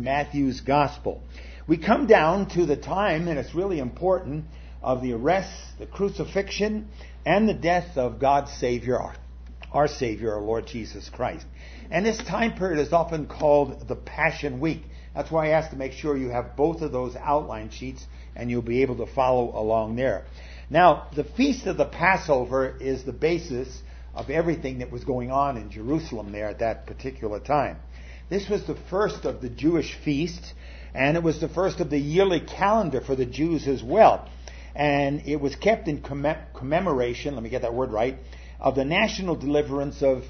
Matthew's Gospel. We come down to the time, and it's really important, of the arrest, the crucifixion, and the death of God's Savior, our Savior, our Lord Jesus Christ. And this time period is often called the Passion Week. That's why I asked to make sure you have both of those outline sheets and you'll be able to follow along there. Now, the Feast of the Passover is the basis of everything that was going on in Jerusalem there at that particular time. This was the first of the Jewish feasts, and it was the first of the yearly calendar for the Jews as well. And it was kept in commemoration, let me get that word right, of the national deliverance of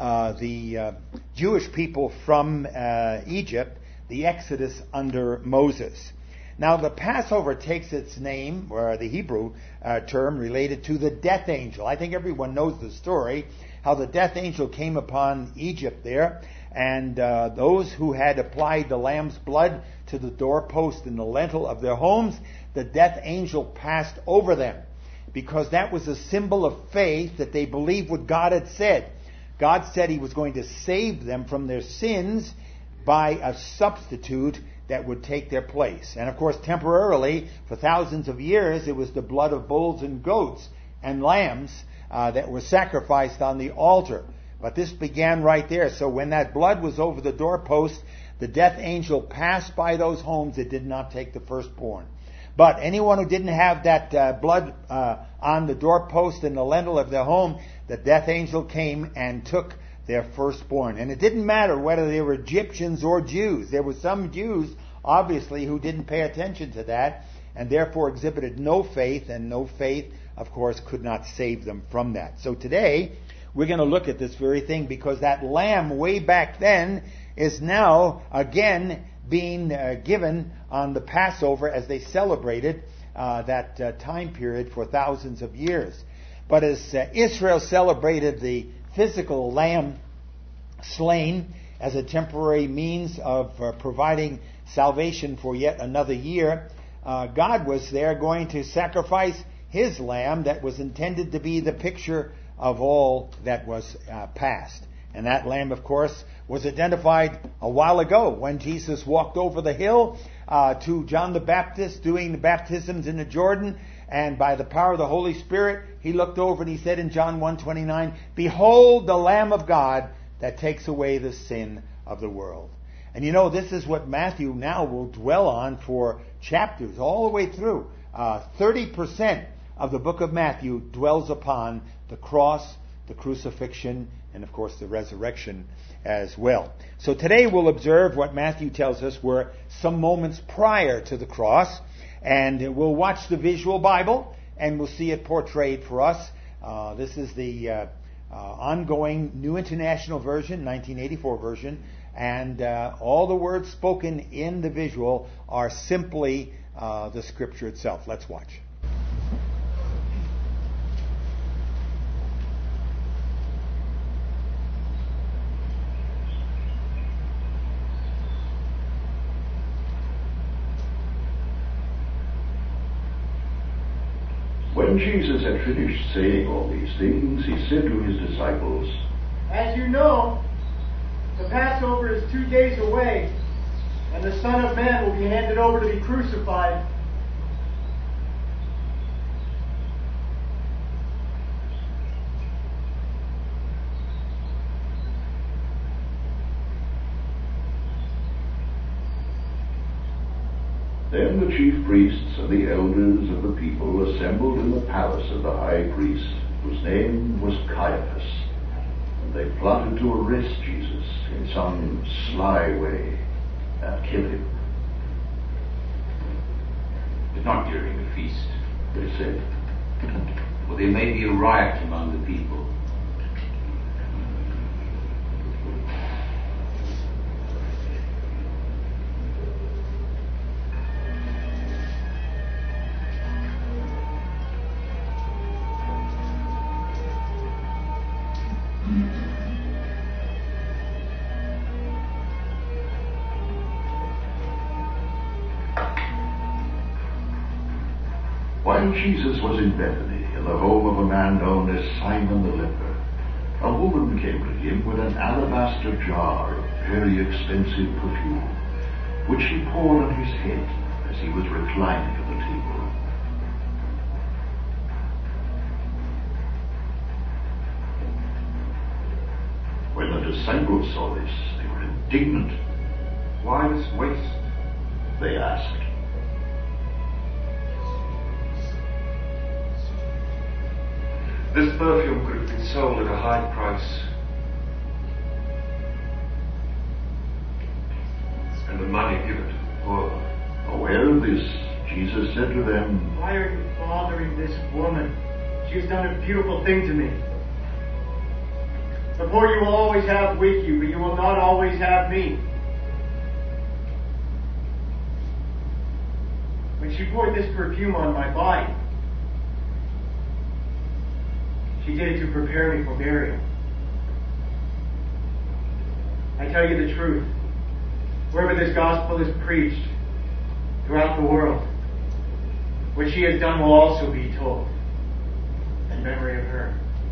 the Jewish people from Egypt, the Exodus under Moses. Now the Passover takes its name, or the Hebrew term, related to the death angel. I think everyone knows the story, how the death angel came upon Egypt there, and those who had applied the lamb's blood to the doorpost and the lintel of their homes, the death angel passed over them, because that was a symbol of faith that they believed what God had said. God said He was going to save them from their sins by a substitute that would take their place. And of course, temporarily, for thousands of years, it was the blood of bulls and goats and lambs that were sacrificed on the altar. But this began right there. So when that blood was over the doorpost, the death angel passed by those homes. It did not take the firstborn. But anyone who didn't have that blood on the doorpost and the lintel of their home, the death angel came and took their firstborn. And it didn't matter whether they were Egyptians or Jews. There were some Jews, obviously, who didn't pay attention to that and therefore exhibited no faith, and no faith, of course, could not save them from that. So today, we're going to look at this very thing, because that lamb way back then is now again being given on the Passover as they celebrated that time period for thousands of years. But as Israel celebrated the physical lamb slain as a temporary means of providing salvation for yet another year, God was there going to sacrifice His lamb that was intended to be the picture of all that was past. And that lamb, of course, was identified a while ago when Jesus walked over the hill to John the Baptist doing the baptisms in the Jordan, and by the power of the Holy Spirit, He looked over and He said in John 1:29, "Behold the Lamb of God that takes away the sin of the world." And you know, this is what Matthew now will dwell on for chapters all the way through. 30% of the book of Matthew dwells upon the cross, the crucifixion, and of course the resurrection as well. So today we'll observe what Matthew tells us were some moments prior to the cross, and we'll watch the visual Bible and we'll see it portrayed for us. This is the ongoing New International Version, 1984 version, and all the words spoken in the visual are simply the scripture itself. Let's watch. When Jesus had finished saying all these things, He said to His disciples, "As you know, the Passover is 2 days away, and the Son of Man will be handed over to be crucified." Then the chief priests and the elders of the people assembled in the palace of the high priest, whose name was Caiaphas. And they plotted to arrest Jesus in some sly way and kill Him. But not during the feast, They said, for there may be a riot among the people. While Jesus was in Bethany, in the home of a man known as Simon the leper, a woman came to Him with an alabaster jar of very expensive perfume. which he poured on his head as he was reclining at the table. When the disciples saw this, they were indignant. Why this waste? They asked. This perfume could have been sold at a high price, and the money given to the poor. Aware of this, Jesus said to them, Why are you bothering this woman? She has done a beautiful thing to me. The poor you will always have with you, but you will not always have me. When she poured this perfume on my body, she did it to prepare me for burial. I tell you the truth. Wherever this gospel is preached throughout the world, what she has done will also be told in memory of her.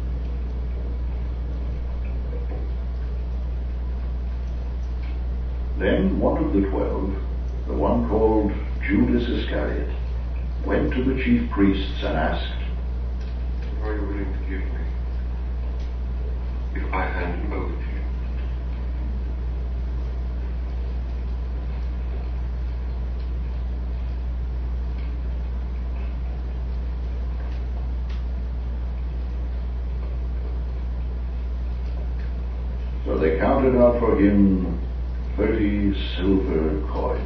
Then one of the 12, the one called Judas Iscariot, went to the chief priests and asked, Are you willing to give me if I hand him over to you? So they counted out for him 30 silver coins.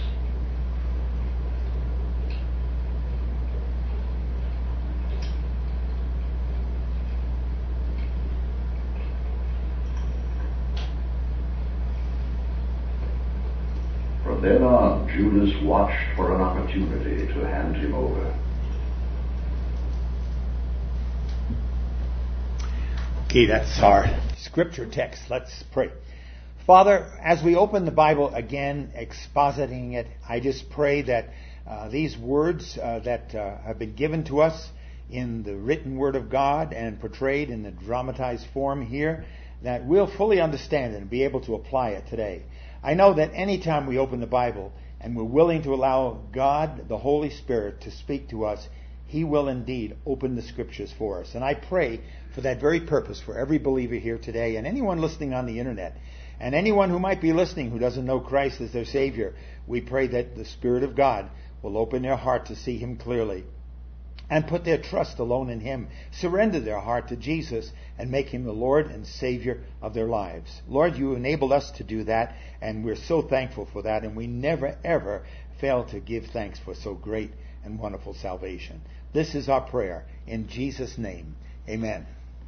From then on, Judas watched for an opportunity to hand him over. Okay, that's our scripture text. Let's pray. Father, as we open the Bible again, expositing it, I just pray that these words that have been given to us in the written Word of God and portrayed in the dramatized form here, that we'll fully understand it and be able to apply it today. I know that any time we open the Bible and we're willing to allow God, the Holy Spirit, to speak to us, He will indeed open the Scriptures for us. And I pray for that very purpose for every believer here today and anyone listening on the internet and anyone who might be listening who doesn't know Christ as their Savior. We pray that the Spirit of God will open their heart to see Him clearly and put their trust alone in Him, surrender their heart to Jesus and make Him the Lord and Savior of their lives. Lord, You enabled us to do that, and we're so thankful for that, and we never ever fail to give thanks for so great and wonderful salvation. This is our prayer in Jesus' name. Amen.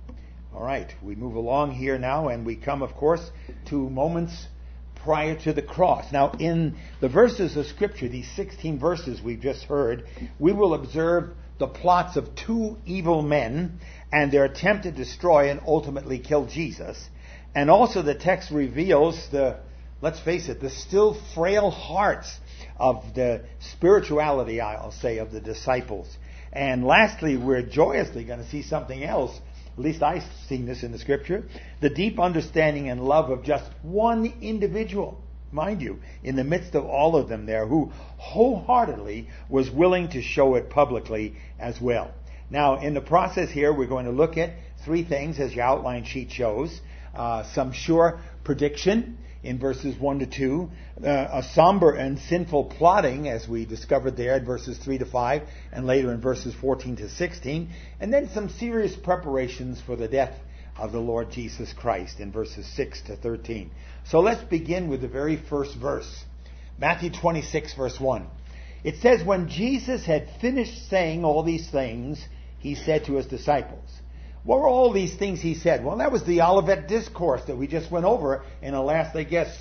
All right, we move along here now, and we come, of course, to moments prior to the cross. Now, in the verses of Scripture, these 16 verses we've just heard, we will observe the plots of two evil men and their attempt to destroy and ultimately kill Jesus. And also the text reveals let's face it, the still frail hearts of the spirituality, I'll say, of the disciples. And lastly, we're joyously going to see something else. At least I've seen this in the Scripture. The deep understanding and love of just one individual, mind you, in the midst of all of them there, who wholeheartedly was willing to show it publicly as well. Now, in the process here, we're going to look at three things, as your outline sheet shows. Some sure prediction in verses 1 to 2, a somber and sinful plotting, as we discovered there in verses 3 to 5, and later in verses 14 to 16, and then some serious preparations for the death of the Lord Jesus Christ in verses 6 to 13. So let's begin with the very first verse, Matthew 26, verse 1. It says, when Jesus had finished saying all these things, He said to His disciples. What were all these things He said? Well, that was the Olivet Discourse that we just went over in the last,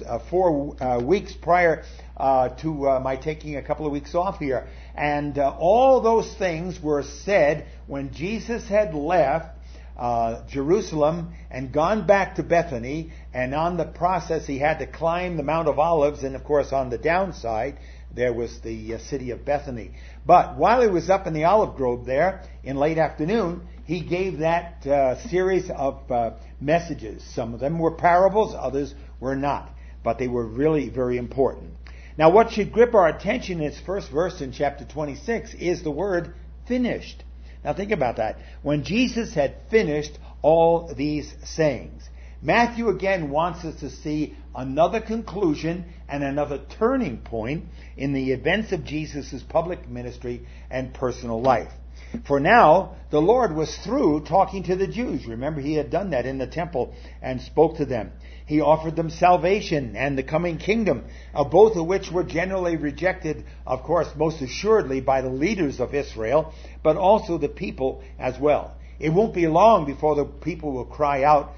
4 weeks prior to my taking a couple of weeks off here. And all those things were said when Jesus had left Jerusalem and gone back to Bethany, and on the process He had to climb the Mount of Olives, and of course on the downside there was the city of Bethany. But while He was up in the olive grove there in late afternoon, He gave that series of messages. Some of them were parables, others were not, but they were really very important. Now, what should grip our attention in its first verse in chapter 26 is the word finished. Now, think about that. When Jesus had finished all these sayings, Matthew again wants us to see another conclusion and another turning point in the events of Jesus' public ministry and personal life. For now, the Lord was through talking to the Jews. Remember, he had done that in the temple and spoke to them. He offered them salvation and the coming kingdom, both of which were generally rejected, of course, most assuredly by the leaders of Israel, but also the people as well. It won't be long before the people will cry out,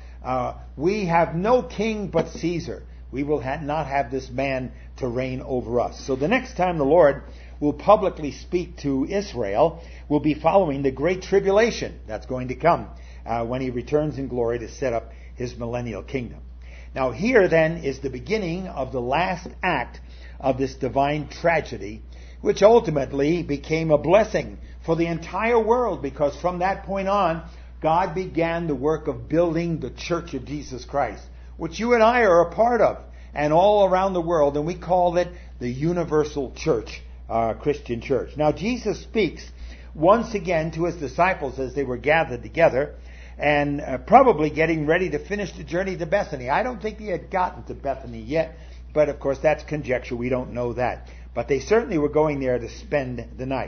we have no king but Caesar. We will not have this man to reign over us. So the next time the Lord will publicly speak to Israel will be following the great tribulation that's going to come when he returns in glory to set up his millennial kingdom. Now here then is the beginning of the last act of this divine tragedy, which ultimately became a blessing for the entire world, because from that point on, God began the work of building the Church of Jesus Christ, which you and I are a part of, and all around the world, and we call it the Universal Church, Christian Church. Now Jesus speaks once again to his disciples as they were gathered together, and probably getting ready to finish the journey to Bethany. I don't think they had gotten to Bethany yet, but of course that's conjecture. We don't know that. But they certainly were going there to spend the night.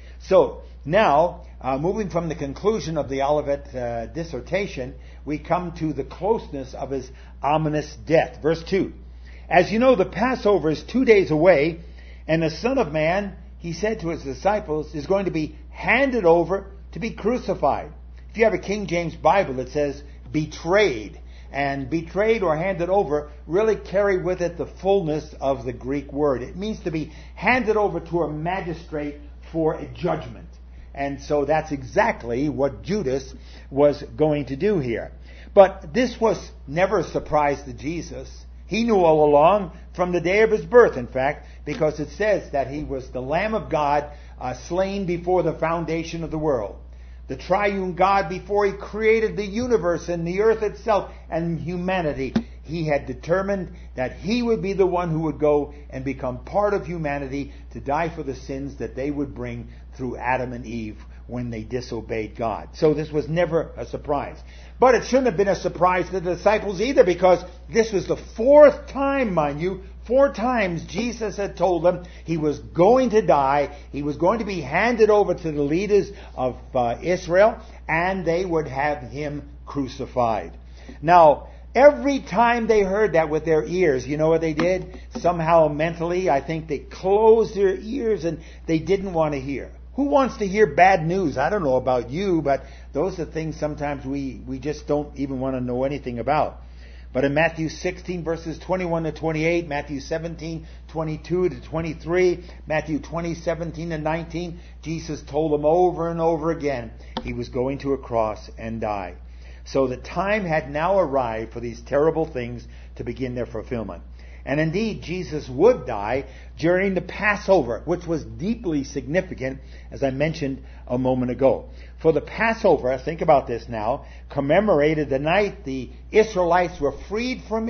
So now, moving from the conclusion of the Olivet dissertation, we come to the closeness of his ominous death. Verse 2. As you know, the Passover is 2 days away, and the Son of Man, he said to his disciples, is going to be handed over to be crucified. If you have a King James Bible, it says betrayed. And betrayed or handed over really carry with it the fullness of the Greek word. It means to be handed over to a magistrate for a judgment. And so that's exactly what Judas was going to do here. But this was never a surprise to Jesus. He knew all along, from the day of his birth, in fact, because it says that he was the Lamb of God slain before the foundation of the world. The triune God, before he created the universe and the earth itself and humanity, he had determined that he would be the one who would go and become part of humanity to die for the sins that they would bring through Adam and Eve when they disobeyed God. So this was never a surprise. But it shouldn't have been a surprise to the disciples either, because this was the fourth time, mind you, 4 times Jesus had told them he was going to die, he was going to be handed over to the leaders of Israel, and they would have him crucified. Now, every time they heard that with their ears, you know what they did? Somehow mentally, I think they closed their ears and they didn't want to hear. Who wants to hear bad news? I don't know about you, but those are things sometimes we just don't even want to know anything about. But in Matthew 16 verses 21 to 28, Matthew 17, 22 to 23, Matthew 20, 17 to 19, Jesus told them over and over again he was going to a cross and die. So the time had now arrived for these terrible things to begin their fulfillment. And indeed, Jesus would die during the Passover, which was deeply significant, as I mentioned a moment ago. For the Passover, think about this now, commemorated the night the Israelites were freed from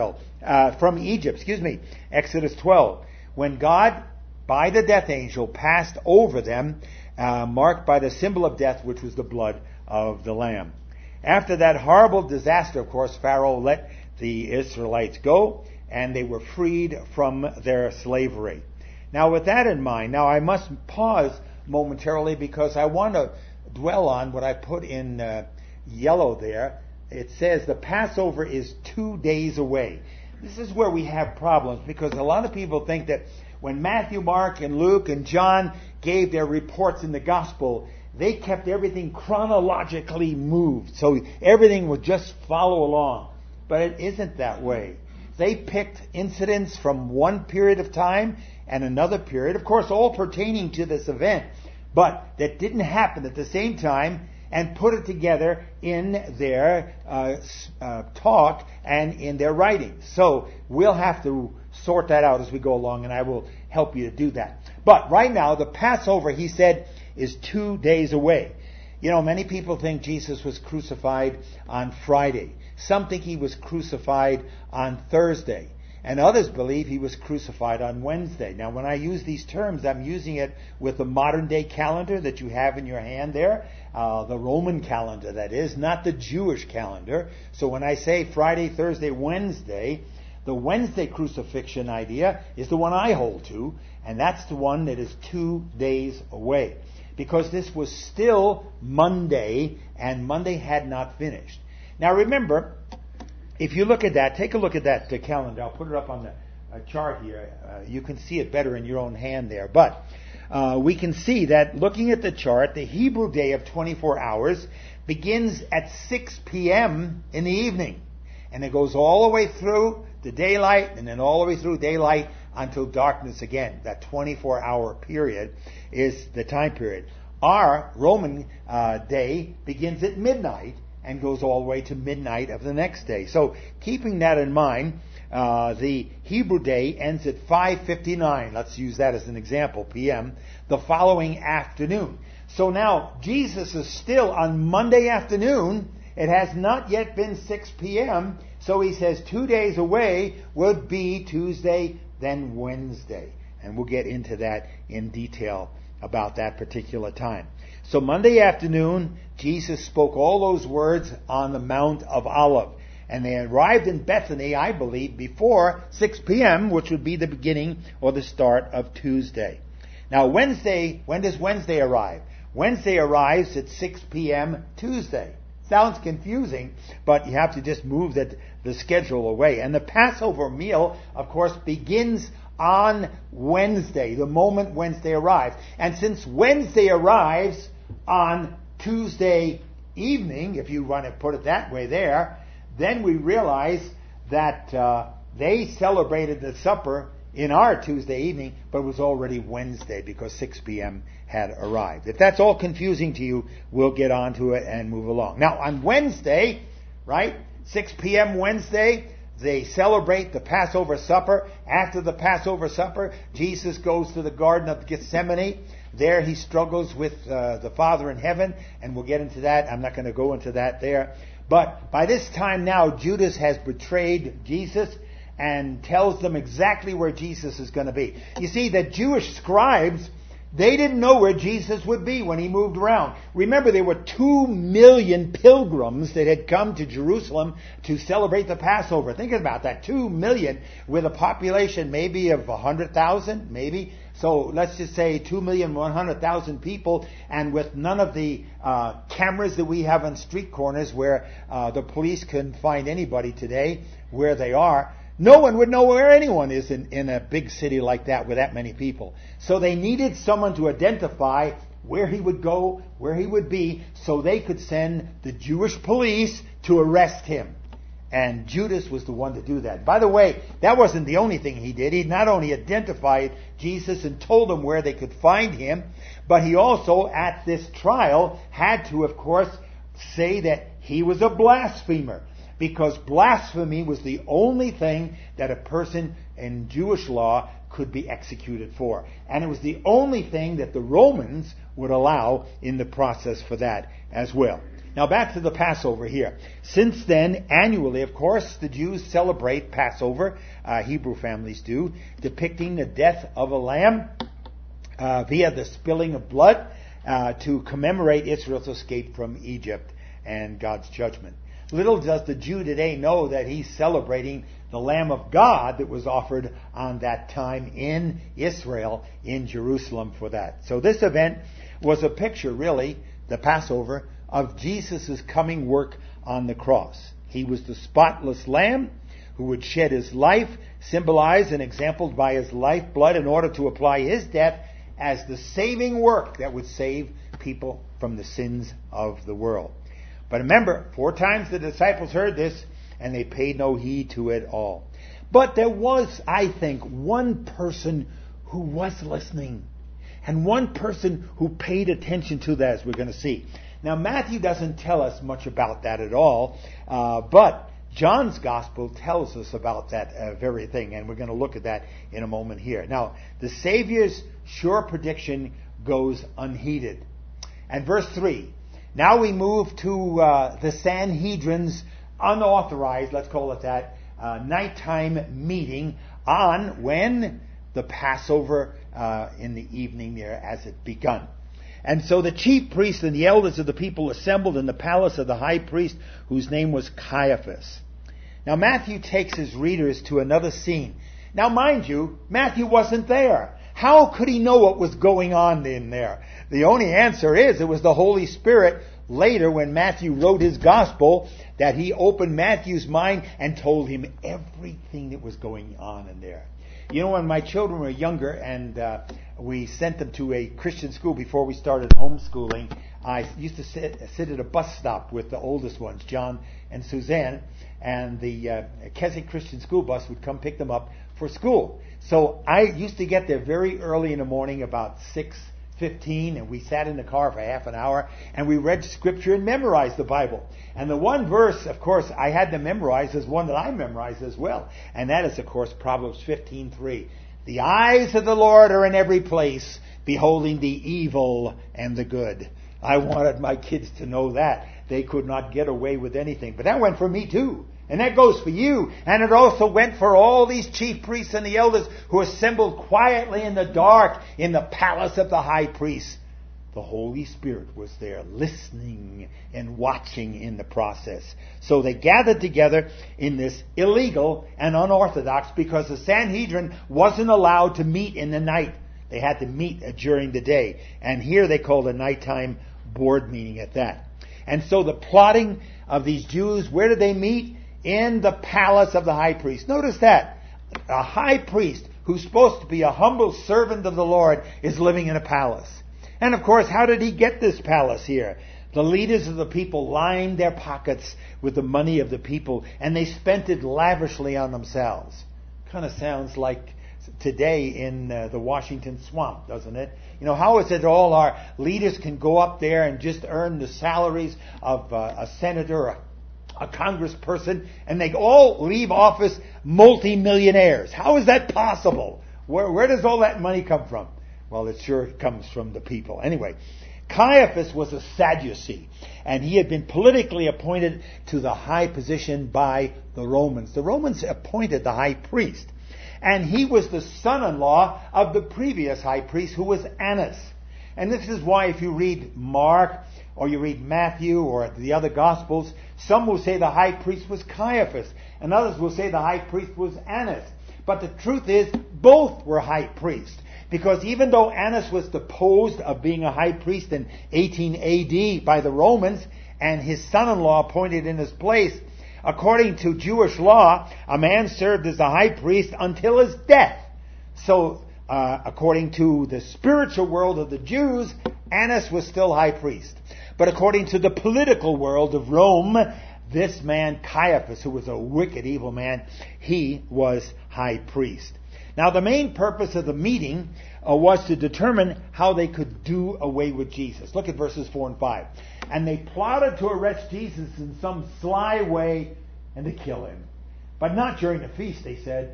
Egypt, Exodus 12, when God, by the death angel, passed over them, marked by the symbol of death, which was the blood of the Lamb. After that horrible disaster, of course, Pharaoh let the Israelites go, and they were freed from their slavery. Now, with that in mind, now I must pause momentarily because I want to dwell on what I put in yellow there. It says the Passover is 2 days away. This is where we have problems, because a lot of people think that when Matthew, Mark, and Luke, and John gave their reports in the Gospel, they kept everything chronologically moved, so everything would just follow along. But it isn't that way. They picked incidents from one period of time and another period, of course all pertaining to this event, but that didn't happen at the same time, and put it together in their talk and in their writings. So we'll have to sort that out as we go along, and I will help you to do that. But right now, the Passover, he said, is 2 days away. You know, many people think Jesus was crucified on Friday. Some think he was crucified on Thursday. and others believe he was crucified on Wednesday. Now, when I use these terms, I'm using it with the modern day calendar that you have in your hand there, the Roman calendar, that is, not the Jewish calendar. So when I say Friday, Thursday, Wednesday, the Wednesday crucifixion idea is the one I hold to, and that's the one that is 2 days away. Because this was still Monday, and Monday had not finished. Now remember, if you look at that, take a look at that calendar. I'll put it up on the chart here. You can see it better in your own hand there. But we can see that looking at the chart, the Hebrew day of 24 hours begins at 6 p.m. in the evening. And it goes all the way through the daylight, and then all the way through daylight until darkness again. That 24-hour period is the time period. Our Roman day begins at midnight and goes all the way to midnight of the next day. So keeping that in mind, the Hebrew day ends at 5:59. Let's use that as an example, p.m. the following afternoon. So now Jesus is still on Monday afternoon. It has not yet been 6 p.m. So he says 2 days away would be Tuesday, then Wednesday. And we'll get into that in detail about that particular time. So Monday afternoon, Jesus spoke all those words on the Mount of Olives. And they arrived in Bethany, I believe, before 6 p.m., which would be the beginning or the start of Tuesday. Now Wednesday, when does Wednesday arrive? Wednesday arrives at 6 p.m. Tuesday. Sounds confusing, but you have to just move the schedule away. And the Passover meal, of course, begins on Wednesday, the moment Wednesday arrives. And since Wednesday arrives on Tuesday evening, if you want to put it that way there, then we realize that they celebrated the supper in our Tuesday evening, but it was already Wednesday because 6 p.m. had arrived. If that's all confusing to you, we'll get on to it and move along. Now, on Wednesday, right, 6 p.m. Wednesday, they celebrate the Passover supper. After the Passover supper, Jesus goes to the Garden of Gethsemane. There he struggles with the Father in heaven, and we'll get into that. I'm not going to go into that there. But by this time now, Judas has betrayed Jesus and tells them exactly where Jesus is going to be. You see, the Jewish scribes, they didn't know where Jesus would be when he moved around. Remember, there were 2 million pilgrims that had come to Jerusalem to celebrate the Passover. Think about that, 2 million with a population maybe of 100,000, maybe. So let's just say 2,100,000 people, and with none of the cameras that we have on street corners where the police can find anybody today where they are. No one would know where anyone is in a big city like that with that many people. So they needed someone to identify where he would go, where he would be, so they could send the Jewish police to arrest him. And Judas was the one to do that. By the way, that wasn't the only thing he did. He not only identified Jesus and told them where they could find him, but he also, at this trial, had to, of course, say that he was a blasphemer. Because blasphemy was the only thing that a person in Jewish law could be executed for. And it was the only thing that the Romans would allow in the process for that as well. Now back to the Passover here. Since then, annually, of course, the Jews celebrate Passover, Hebrew families do, depicting the death of a lamb via the spilling of blood to commemorate Israel's escape from Egypt and God's judgment. Little does the Jew today know that he's celebrating the Lamb of God that was offered on that time in Israel, in Jerusalem for that. So this event was a picture, really, the Passover, of Jesus' coming work on the cross. He was the spotless Lamb who would shed his life, symbolized and exampled by his lifeblood in order to apply his death as the saving work that would save people from the sins of the world. But remember, 4 times the disciples heard this, and they paid no heed to it all. But there was, I think, one person who was listening, and one person who paid attention to that, as we're going to see. Now, Matthew doesn't tell us much about that at all, but John's Gospel tells us about that very thing, and we're going to look at that in a moment here. Now, the Savior's sure prediction goes unheeded. And verse 3, now we move to the Sanhedrin's unauthorized, let's call it that, nighttime meeting on when the Passover in the evening there as it begun. And so the chief priests and the elders of the people assembled in the palace of the high priest, whose name was Caiaphas. Now Matthew takes his readers to another scene. Now mind you, Matthew wasn't there. How could he know what was going on in there? The only answer is it was the Holy Spirit later when Matthew wrote his gospel that he opened Matthew's mind and told him everything that was going on in there. You know, when my children were younger and we sent them to a Christian school before we started homeschooling, I used to sit at a bus stop with the oldest ones, John and Suzanne, and the Keswick Christian school bus would come pick them up for school. So I used to get there very early in the morning, about 6:15, and we sat in the car for half an hour, and we read Scripture and memorized the Bible. And the one verse, of course, I had to memorize is one that I memorized as well, and that is, of course, Proverbs 15:3. The eyes of the Lord are in every place, beholding the evil and the good. I wanted my kids to know that. They could not get away with anything. But that went for me too. And that goes for you. And it also went for all these chief priests and the elders who assembled quietly in the dark in the palace of the high priest. The Holy Spirit was there listening and watching in the process. So they gathered together in this illegal and unorthodox, because the Sanhedrin wasn't allowed to meet in the night. They had to meet during the day. And here they called a nighttime board meeting at that. And so the plotting of these Jews, where did they meet? In the palace of the high priest. Notice that. A high priest who's supposed to be a humble servant of the Lord is living in a palace. And of course, how did he get this palace here? The leaders of the people lined their pockets with the money of the people, and they spent it lavishly on themselves. Kind of sounds like today in the Washington swamp, doesn't it? You know, how is it all our leaders can go up there and just earn the salaries of a senator, a congressperson, and they all leave office multi-millionaires? How is that possible? Where does all that money come from? Well, it sure comes from the people. Anyway, Caiaphas was a Sadducee, and he had been politically appointed to the high position by the Romans. The Romans appointed the high priest, and he was the son-in-law of the previous high priest, who was Annas. And this is why if you read Mark or you read Matthew or the other Gospels, some will say the high priest was Caiaphas, and others will say the high priest was Annas. But the truth is, both were high priests. Because even though Annas was deposed of being a high priest in 18 AD by the Romans, and his son-in-law appointed in his place, according to Jewish law, a man served as a high priest until his death. So, according to the spiritual world of the Jews, Annas was still high priest. But according to the political world of Rome, this man Caiaphas, who was a wicked, evil man, he was high priest. Now, the main purpose of the meeting was to determine how they could do away with Jesus. Look at verses 4 and 5. And they plotted to arrest Jesus in some sly way and to kill him. But not during the feast, they said,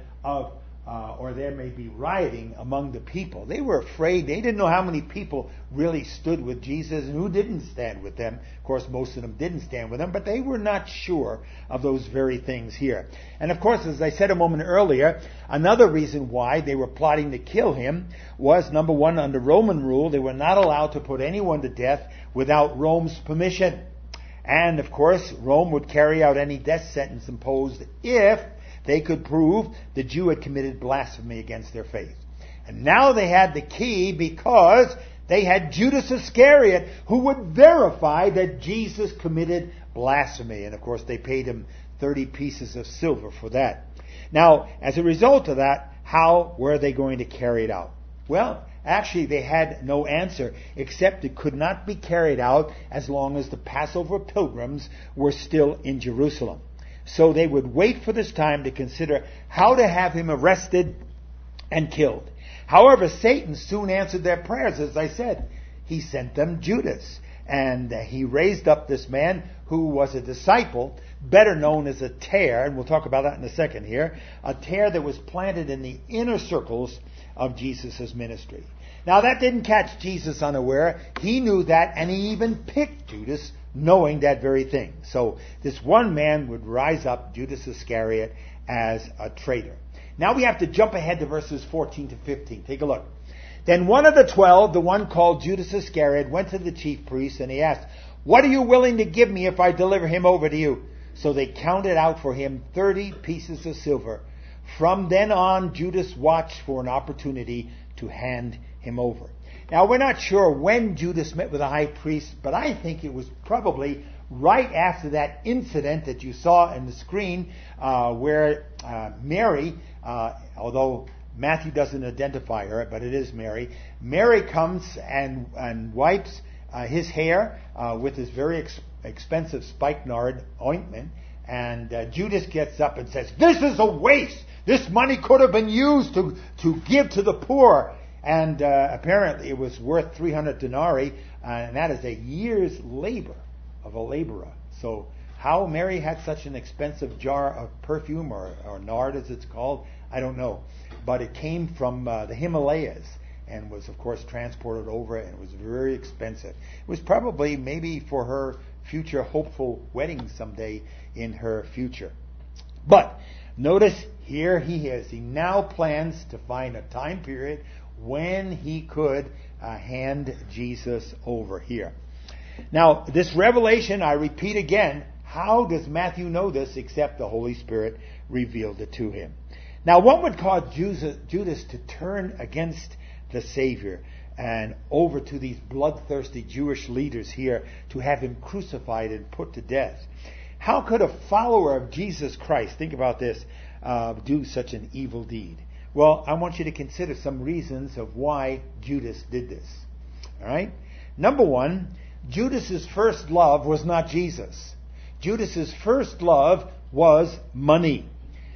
or there may be rioting among the people. They were afraid. They didn't know how many people really stood with Jesus and who didn't stand with them. Of course, most of them didn't stand with them, but they were not sure of those very things here. And of course, as I said a moment earlier, another reason why they were plotting to kill him was, number one, under Roman rule, they were not allowed to put anyone to death without Rome's permission. And of course, Rome would carry out any death sentence imposed if they could prove the Jew had committed blasphemy against their faith. And now they had the key, because they had Judas Iscariot, who would verify that Jesus committed blasphemy. And of course, they paid him 30 pieces of silver for that. Now, as a result of that, how were they going to carry it out? Well, actually, they had no answer, except it could not be carried out as long as the Passover pilgrims were still in Jerusalem. So they would wait for this time to consider how to have him arrested and killed. However, Satan soon answered their prayers. As I said, he sent them Judas. And he raised up this man who was a disciple, better known as a tare, and we'll talk about that in a second here, a tare that was planted in the inner circles of Jesus' ministry. Now, that didn't catch Jesus unaware. He knew that, and he even picked Judas knowing that very thing. So this one man would rise up, Judas Iscariot, as a traitor. Now we have to jump ahead to verses 14 to 15. Take a look. Then one of the 12, the one called Judas Iscariot, went to the chief priests and he asked, "What are you willing to give me if I deliver him over to you?" So they counted out for him 30 pieces of silver. From then on, Judas watched for an opportunity to hand him over. Now, we're not sure when Judas met with the high priest, but I think it was probably right after that incident that you saw in the screen where Mary, although Matthew doesn't identify her, but it is Mary. Mary comes and wipes his hair with this very expensive spikenard ointment, and Judas gets up and says, "This is a waste! This money could have been used to give to the poor." And apparently it was worth 300 denarii, and that is a year's labor of a laborer. So how Mary had such an expensive jar of perfume, or nard as it's called, I don't know. But it came from the Himalayas and was, of course, transported over, and it was very expensive. It was probably maybe for her future hopeful wedding someday in her future. But notice here he is. He now plans to find a time period when he could hand Jesus over here. Now, this revelation, I repeat again, how does Matthew know this except the Holy Spirit revealed it to him? Now, what would cause Judas to turn against the Savior and over to these bloodthirsty Jewish leaders here to have him crucified and put to death? How could a follower of Jesus Christ, think about this, do such an evil deed? Well, I want you to consider some reasons of why Judas did this. All right? Number one, Judas's first love was not Jesus. Judas's first love was money.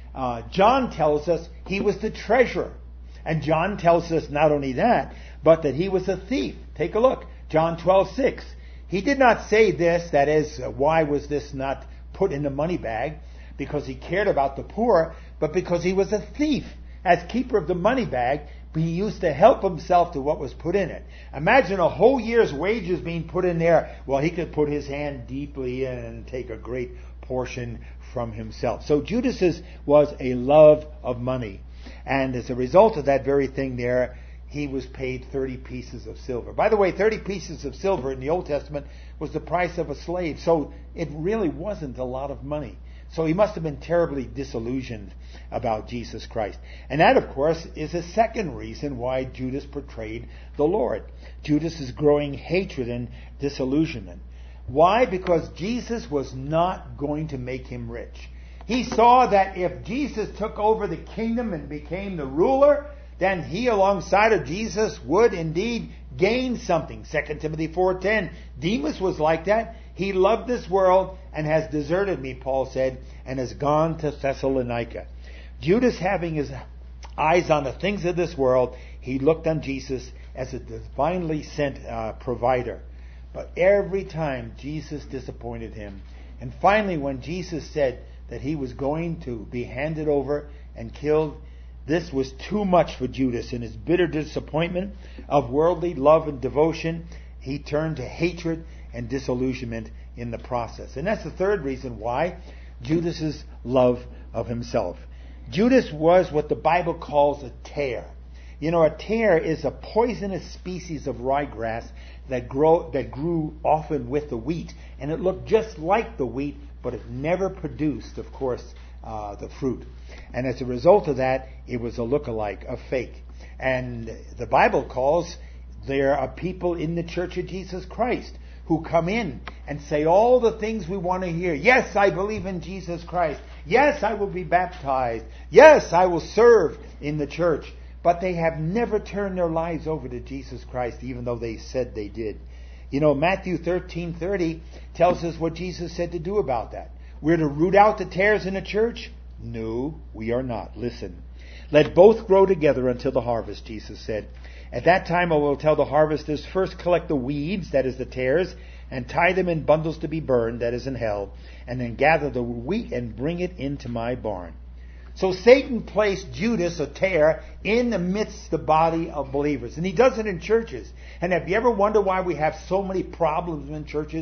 John tells us he was the treasurer. And John tells us not only that, but that he was a thief. Take a look. John 12:6. He did not say this, that is, why was this not put in the money bag? Because he cared about the poor, but because he was a thief. As keeper of the money bag, he used to help himself to what was put in it. Imagine a whole year's wages being put in there. Well, he could put his hand deeply in and take a great portion from himself. So Judas's was a love of money. And as a result of that very thing there, he was paid 30 pieces of silver. By the way, 30 pieces of silver in the Old Testament was the price of a slave. So it really wasn't a lot of money. So he must have been terribly disillusioned about Jesus Christ. And that, of course, is a second reason why Judas betrayed the Lord. Judas' growing hatred and disillusionment. Why? Because Jesus was not going to make him rich. He saw that if Jesus took over the kingdom and became the ruler, then he, alongside of Jesus, would indeed gain something. 2 Timothy 4:10. Demas was like that. He loved this world and has deserted me, Paul said, and has gone to Thessalonica. Judas, having his eyes on the things of this world, he looked on Jesus as a divinely sent provider. But every time Jesus disappointed him. And finally, when Jesus said that he was going to be handed over and killed, this was too much for Judas. In his bitter disappointment of worldly love and devotion, he turned to hatred and disillusionment in the process. And that's the third reason why Judas's love of himself. Judas was what the Bible calls a tare. You know, a tare is a poisonous species of ryegrass that grew often with the wheat. And it looked just like the wheat, but it never produced, of course, the fruit. And as a result of that, it was a look-alike, a fake. And the Bible calls there are people in the Church of Jesus Christ who come in and say all the things we want to hear. Yes, I believe in Jesus Christ. Yes, I will be baptized. Yes, I will serve in the church. But they have never turned their lives over to Jesus Christ, even though they said they did. You know, Matthew 13:30 tells us what Jesus said to do about that. We're to root out the tares in the church? No, we are not. Listen. Let both grow together until the harvest, Jesus said. At that time I will tell the harvesters, first collect the weeds, that is the tares, and tie them in bundles to be burned, that is in hell, and then gather the wheat and bring it into my barn. So Satan placed Judas, a tare, in the midst of the body of believers. And he does it in churches. And have you ever wondered why we have so many problems in churches?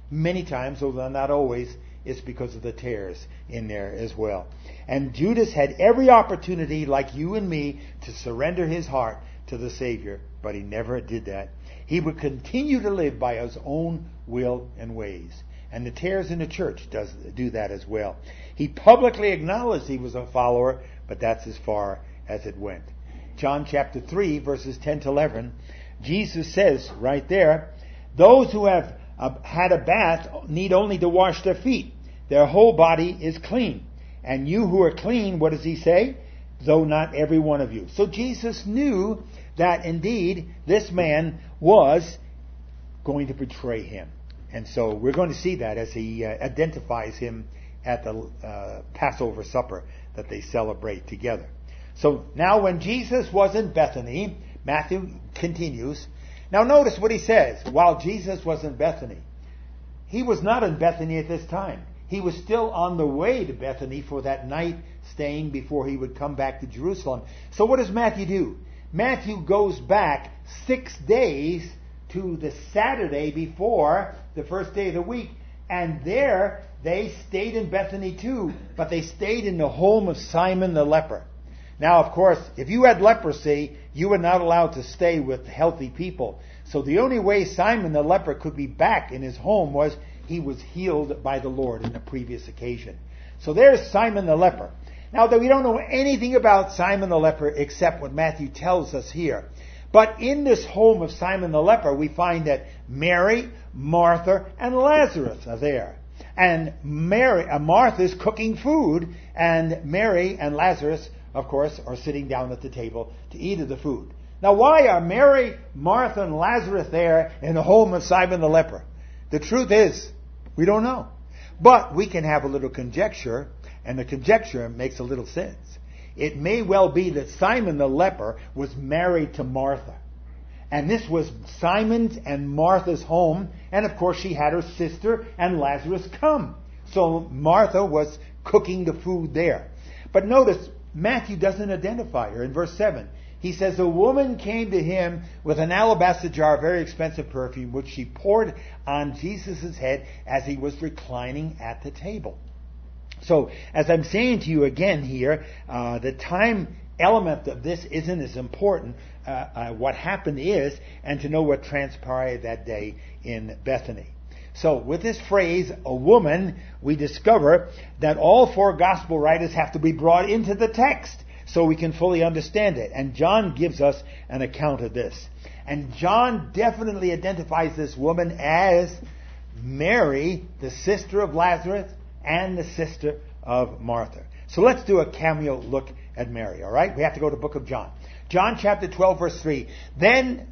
Many times, although not always, it's because of the tares in there as well. And Judas had every opportunity, like you and me, to surrender his heart to the Savior, but he never did that. He would continue to live by his own will and ways. And the tares in the church do that as well. He publicly acknowledged he was a follower, but that's as far as it went. John chapter 3, verses 10 to 11, Jesus says right there, those who have had a bath need only to wash their feet. Their whole body is clean. And you who are clean, what does he say? Though not every one of you. So Jesus knew that indeed this man was going to betray him. And so we're going to see that as he identifies him at the Passover supper that they celebrate together. So now when Jesus was in Bethany, Matthew continues. Now notice what he says. While Jesus was in Bethany, he was not in Bethany at this time. He was still on the way to Bethany for that night staying before he would come back to Jerusalem. So what does Matthew do? Matthew goes back 6 days to the Saturday before the first day of the week. And there they stayed in Bethany too, but they stayed in the home of Simon the leper. Now, of course, if you had leprosy, you were not allowed to stay with healthy people. So the only way Simon the leper could be back in his home was he was healed by the Lord in the previous occasion. So there's Simon the leper. Now, we don't know anything about Simon the leper except what Matthew tells us here. But in this home of Simon the leper, we find that Mary, Martha, and Lazarus are there. And Martha's cooking food, and Mary and Lazarus, of course, are sitting down at the table to eat of the food. Now, why are Mary, Martha, and Lazarus there in the home of Simon the leper? The truth is, we don't know. But we can have a little conjecture, and the conjecture makes a little sense. It may well be that Simon the leper was married to Martha. And this was Simon's and Martha's home. And of course she had her sister and Lazarus come. So Martha was cooking the food there. But notice, Matthew doesn't identify her in verse 7. He says, a woman came to him with an alabaster jar of very expensive perfume, which she poured on Jesus' head as he was reclining at the table. So, as I'm saying to you again here, the time element of this isn't as important. What happened is, and to know what transpired that day in Bethany. So, with this phrase, a woman, we discover that all four gospel writers have to be brought into the text so we can fully understand it. And John gives us an account of this. And John definitely identifies this woman as Mary, the sister of Lazarus, and the sister of Martha. So let's do a cameo look at Mary, all right? We have to go to the book of John. John chapter 12, verse 3. Then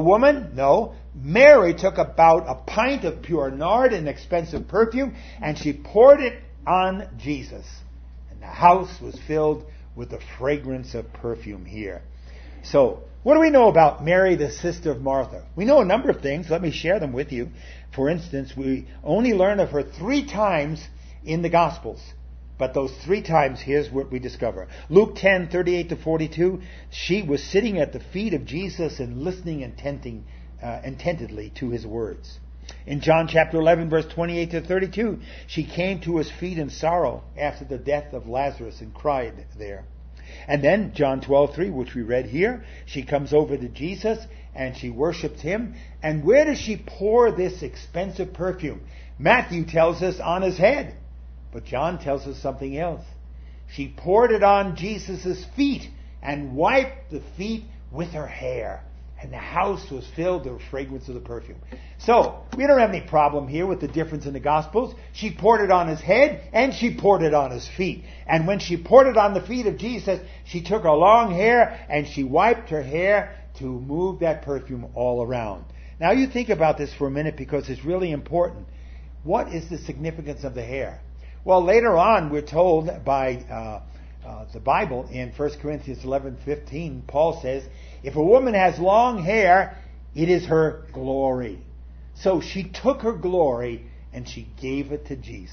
Mary took about a pint of pure nard, an expensive perfume, and she poured it on Jesus. And the house was filled with the fragrance of perfume here. So, what do we know about Mary, the sister of Martha? We know a number of things. Let me share them with you. For instance, we only learn of her 3 times in the Gospels. But those 3 times, here's what we discover. Luke 10, 38 to 42, she was sitting at the feet of Jesus and listening intentedly to his words. In John chapter 11, verse 28 to 32, she came to his feet in sorrow after the death of Lazarus and cried there. And then John 12:3, which we read here, she comes over to Jesus and she worships him. And where does she pour this expensive perfume? Matthew tells us on his head. But John tells us something else. She poured it on Jesus' feet and wiped the feet with her hair. And the house was filled with the fragrance of the perfume. So, we don't have any problem here with the difference in the Gospels. She poured it on his head and she poured it on his feet. And when she poured it on the feet of Jesus, she took her long hair and she wiped her hair to move that perfume all around. Now you think about this for a minute because it's really important. What is the significance of the hair? Well, later on we're told by the Bible in 1 Corinthians 11:15, Paul says, if a woman has long hair, it is her glory. So she took her glory and she gave it to Jesus.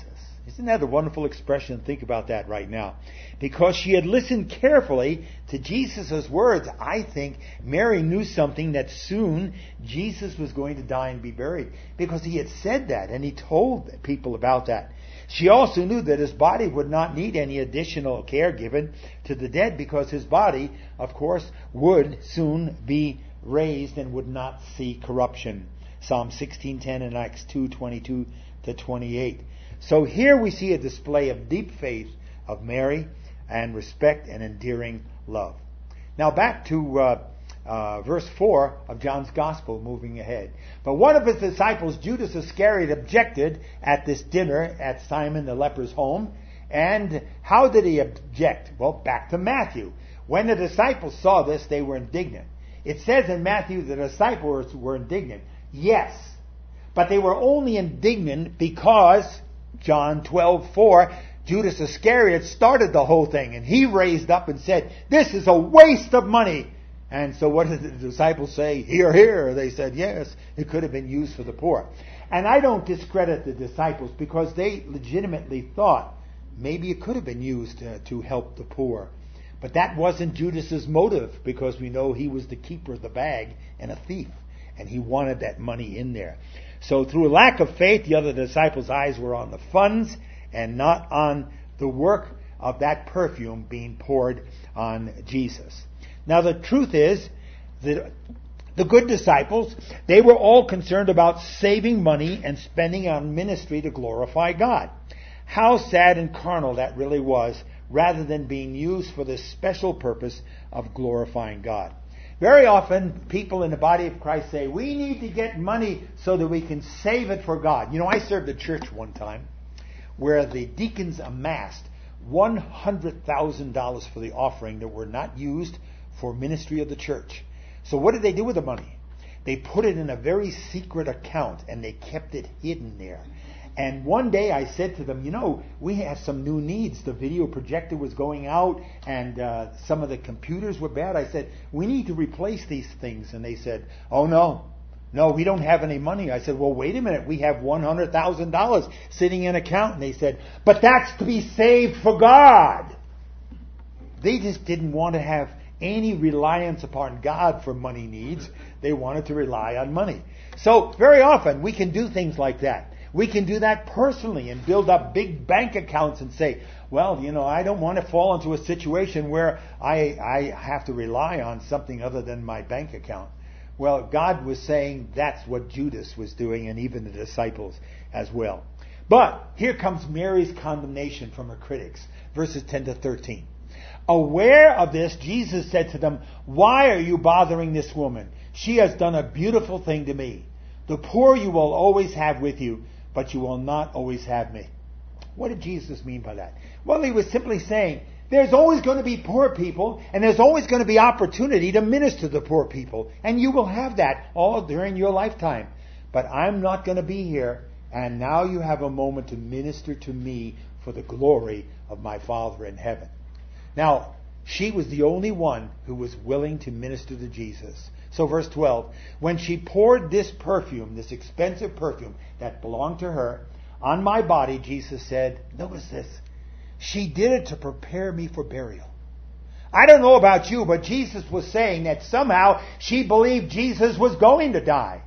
Isn't that a wonderful expression? Think about that right now. Because she had listened carefully to Jesus' words, I think Mary knew something that soon Jesus was going to die and be buried. Because he had said that and he told people about that. She also knew that his body would not need any additional care given to the dead because his body, of course, would soon be raised and would not see corruption. Psalm 16:10 and Acts 2:22 to 28. So here we see a display of deep faith of Mary and respect and endearing love. Now back to verse 4 of John's Gospel, moving ahead. But one of his disciples, Judas Iscariot, objected at this dinner at Simon the leper's home. And how did he object? Well, back to Matthew. When the disciples saw this, they were indignant. It says in Matthew the disciples were indignant. Yes, but they were only indignant because John 12:4, Judas Iscariot started the whole thing, and he raised up and said, "This is a waste of money." And so what did the disciples say? "Hear, hear." They said, yes, it could have been used for the poor. And I don't discredit the disciples because they legitimately thought maybe it could have been used to help the poor. But that wasn't Judas's motive, because we know he was the keeper of the bag and a thief, and he wanted that money in there. So through a lack of faith, the other disciples' eyes were on the funds and not on the work of that perfume being poured on Jesus. Now the truth is that the good disciples, they were all concerned about saving money and spending on ministry to glorify God. How sad and carnal that really was, rather than being used for this special purpose of glorifying God. Very often, people in the body of Christ say, we need to get money so that we can save it for God. You know, I served a church one time where the deacons amassed $100,000 for the offering that were not used for ministry of the church. So what did they do with the money? They put it in a very secret account and they kept it hidden there. And one day I said to them, you know, we have some new needs. The video projector was going out and some of the computers were bad. I said, we need to replace these things. And they said, oh no, we don't have any money. I said, well, wait a minute. We have $100,000 sitting in an account. And they said, but that's to be saved for God. They just didn't want to have any reliance upon God for money needs. They wanted to rely on money. So very often we can do things like that. We can do that personally and build up big bank accounts and say, well, you know, I don't want to fall into a situation where I have to rely on something other than my bank account. Well, God was saying that's what Judas was doing, and even the disciples as well. But here comes Mary's condemnation from her critics, verses 10 to 13. Aware of this, Jesus said to them, why are you bothering this woman? She has done a beautiful thing to me. The poor you will always have with you, but you will not always have me. What did Jesus mean by that? Well, he was simply saying, there's always going to be poor people, and there's always going to be opportunity to minister to the poor people, and you will have that all during your lifetime. But I'm not going to be here, and now you have a moment to minister to me for the glory of my Father in heaven. Now, she was the only one who was willing to minister to Jesus. So verse 12, when she poured this perfume, this expensive perfume that belonged to her, on my body, Jesus said, notice this, she did it to prepare me for burial. I don't know about you, but Jesus was saying that somehow she believed Jesus was going to die,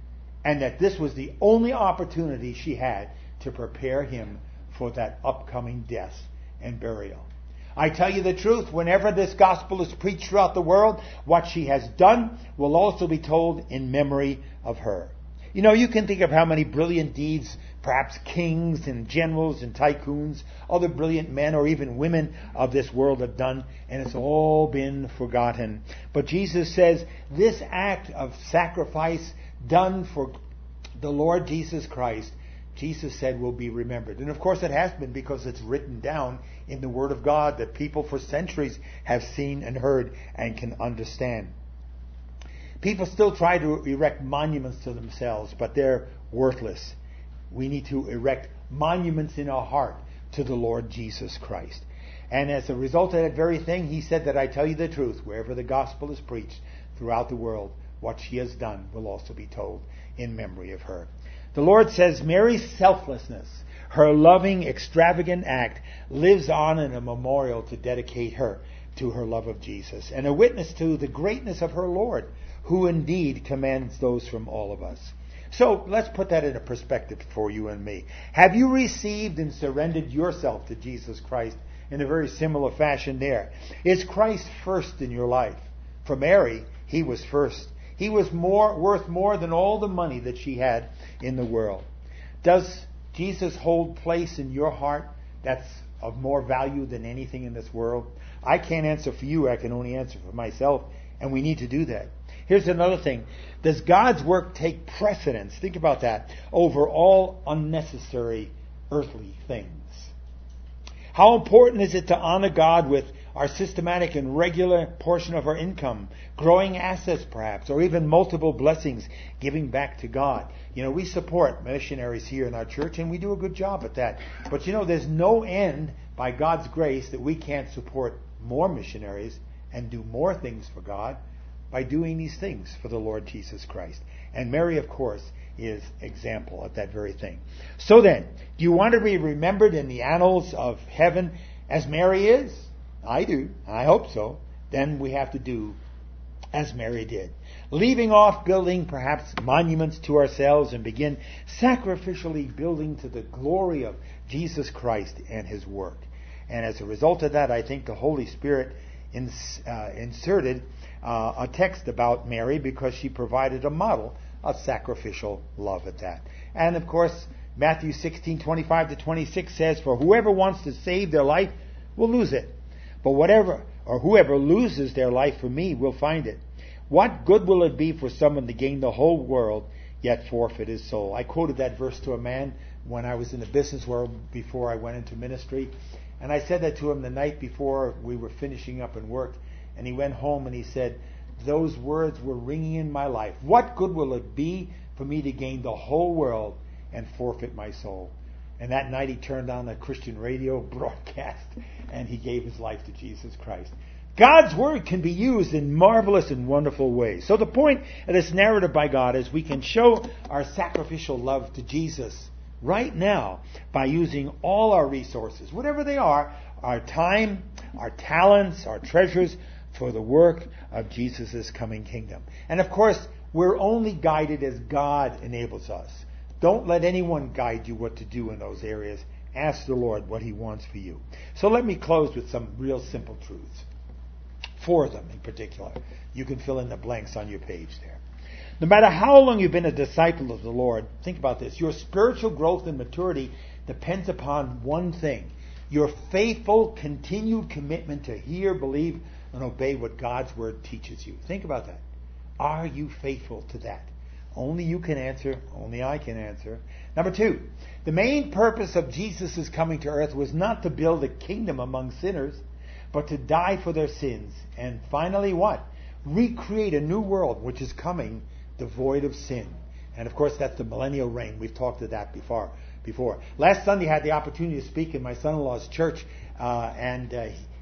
and that this was the only opportunity she had to prepare him for that upcoming death and burial. I tell you the truth, whenever this gospel is preached throughout the world, what she has done will also be told in memory of her. You know, you can think of how many brilliant deeds perhaps kings and generals and tycoons, other brilliant men or even women of this world have done, and it's all been forgotten. But Jesus says this act of sacrifice done for the Lord Jesus Christ, Jesus said will be remembered. And of course it has been, because it's written down in the Word of God that people for centuries have seen and heard and can understand. People still try to erect monuments to themselves, but they're worthless. We need to erect monuments in our heart to the Lord Jesus Christ. And as a result of that very thing, he said that I tell you the truth, wherever the gospel is preached throughout the world, what she has done will also be told in memory of her. The Lord says Mary's selflessness, Her loving, extravagant act lives on in a memorial to dedicate her to her love of Jesus, and a witness to the greatness of her Lord, who indeed commands those from all of us. So let's put that into perspective for you and me. Have you received and surrendered yourself to Jesus Christ in a very similar fashion there? Is Christ first in your life? For Mary, he was first. He was worth more than all the money that she had in the world. Does Jesus hold place in your heart that's of more value than anything in this world? I can't answer for you. I can only answer for myself, and we need to do that. Here's another thing. Does God's work take precedence? Think about that. Over all unnecessary earthly things. How important is it to honor God with our systematic and regular portion of our income, growing assets perhaps, or even multiple blessings, giving back to God? You know, we support missionaries here in our church, and we do a good job at that. But you know, there's no end, by God's grace, that we can't support more missionaries and do more things for God by doing these things for the Lord Jesus Christ. And Mary, of course, is example of that very thing. So then, do you want to be remembered in the annals of heaven as Mary is? I do. I hope so. Then we have to do as Mary did. Leaving off building perhaps monuments to ourselves and begin sacrificially building to the glory of Jesus Christ and His work. And as a result of that, I think the Holy Spirit inserted a text about Mary because she provided a model of sacrificial love at that. And of course, Matthew 16:25-26 says, "For whoever wants to save their life will lose it. But whoever loses their life for me will find it. What good will it be for someone to gain the whole world, yet forfeit his soul?" I quoted that verse to a man when I was in the business world before I went into ministry. And I said that to him the night before we were finishing up in work. And he went home and he said, those words were ringing in my life. What good will it be for me to gain the whole world and forfeit my soul? And that night he turned on a Christian radio broadcast and he gave his life to Jesus Christ. God's Word can be used in marvelous and wonderful ways. So the point of this narrative by God is we can show our sacrificial love to Jesus right now by using all our resources, whatever they are, our time, our talents, our treasures, for the work of Jesus' coming kingdom. And of course, we're only guided as God enables us. Don't let anyone guide you what to do in those areas. Ask the Lord what He wants for you. So let me close with some real simple truths. 4 of them in particular. You can fill in the blanks on your page there. No matter how long you've been a disciple of the Lord, think about this. Your spiritual growth and maturity depends upon one thing: your faithful, continued commitment to hear, believe, and obey what God's Word teaches you. Think about that. Are you faithful to that? Only you can answer. Only I can answer. Number 2, the main purpose of Jesus' coming to earth was not to build a kingdom among sinners, but to die for their sins. And finally what? Recreate a new world which is coming devoid of sin. And of course that's the millennial reign. We've talked of that before. Last Sunday I had the opportunity to speak in my son-in-law's church, and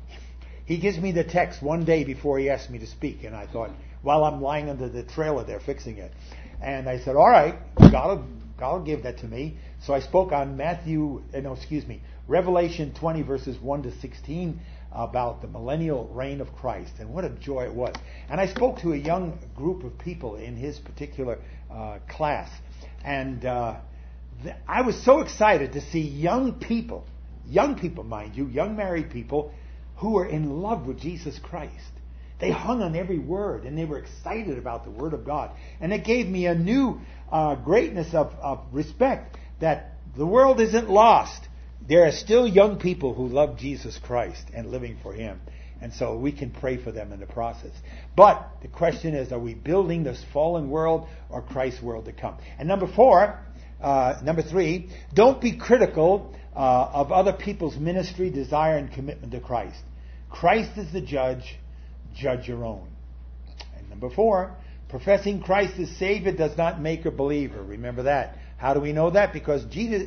he gives me the text one day before he asked me to speak. And I thought, while I'm lying under the trailer there fixing it, and I said, all right, God will give that to me. So I spoke on Revelation 20 verses 1 to 16 about the millennial reign of Christ. And what a joy it was. And I spoke to a young group of people in his particular class. And I was so excited to see young people, mind you, young married people, who were in love with Jesus Christ. They hung on every word, and they were excited about the Word of God. And it gave me a new greatness of respect that the world isn't lost. There are still young people who love Jesus Christ and living for Him. And so we can pray for them in the process. But the question is, are we building this fallen world or Christ's world to come? And number 3, don't be critical of other people's ministry, desire, and commitment to Christ. Christ is the judge. Judge your own. And number 4, professing Christ as Savior does not make a believer. Remember that. How do we know that? Because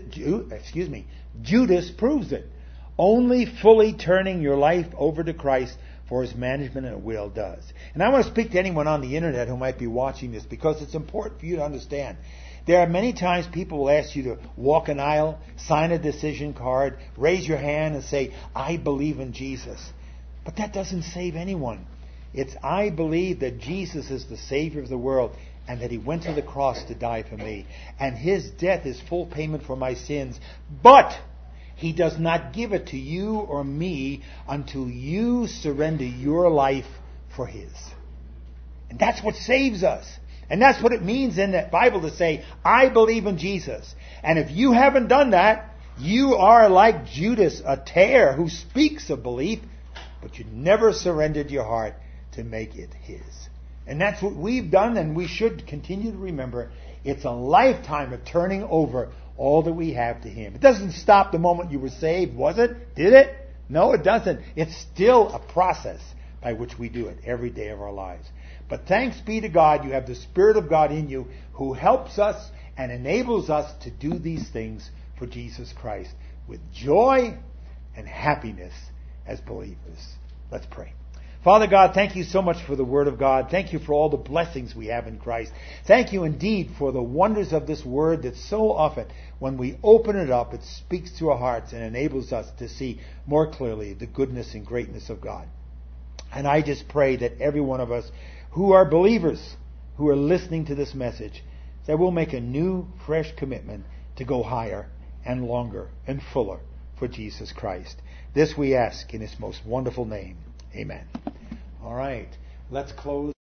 Judas proves it. Only fully turning your life over to Christ for His management and will does. And I want to speak to anyone on the internet who might be watching this, because it's important for you to understand There are many times people will ask you to walk an aisle, sign a decision card, raise your hand and say, I believe in Jesus. But that doesn't save anyone. It's I believe that Jesus is the Savior of the world and that He went to the cross to die for me. And His death is full payment for my sins. But He does not give it to you or me until you surrender your life for His. And that's what saves us. And that's what it means in the Bible to say, I believe in Jesus. And if you haven't done that, you are like Judas, a tare who speaks of belief, but you never surrendered your heart to make it His. And that's what we've done, and we should continue to remember. It's a lifetime of turning over all that we have to Him. It doesn't stop the moment you were saved, was it? Did it? No, it doesn't. It's still a process by which we do it every day of our lives. But thanks be to God, you have the Spirit of God in you who helps us and enables us to do these things for Jesus Christ with joy and happiness as believers. Let's pray. Father God, thank you so much for the Word of God. Thank you for all the blessings we have in Christ. Thank you indeed for the wonders of this Word that so often, when we open it up, it speaks to our hearts and enables us to see more clearly the goodness and greatness of God. And I just pray that every one of us who are believers, who are listening to this message, that we'll make a new, fresh commitment to go higher and longer and fuller for Jesus Christ. This we ask in His most wonderful name. Amen. All right. Let's close.